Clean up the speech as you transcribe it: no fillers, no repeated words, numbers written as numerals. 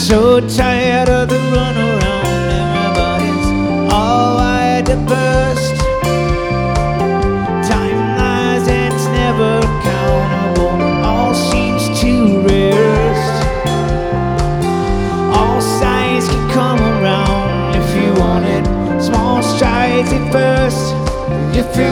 So tired of the runaround, everybody's all wired to burst. Time lies and it's never countable, all seems to rest. All sides can come around if you want it, small strides at first. If you